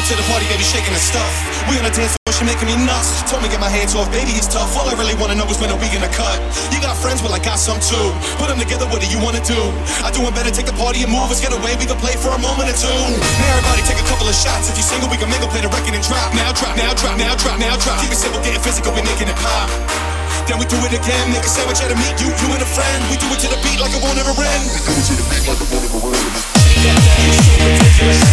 to the party, baby, shaking the stuff. We on the dance floor, she making me nuts. Told me get my hands off, baby, it's tough. All I really wanna know is when are we gonna cut. You got friends, well I got some too. Put them together, what do you wanna do? I doing better, take the party and move. Let's get away, we can play for a moment or two. Now everybody take a couple of shots. If you single, we can mingle, play the record and drop. Now drop, now drop, now drop, now drop. Keep it simple, getting physical, we making it pop. Then we do it again, make a sandwich out of meat, you and a friend. We do it to the beat like it won't ever end. We do it to the beat like it won't ever end. Shake that thing, so ridiculous.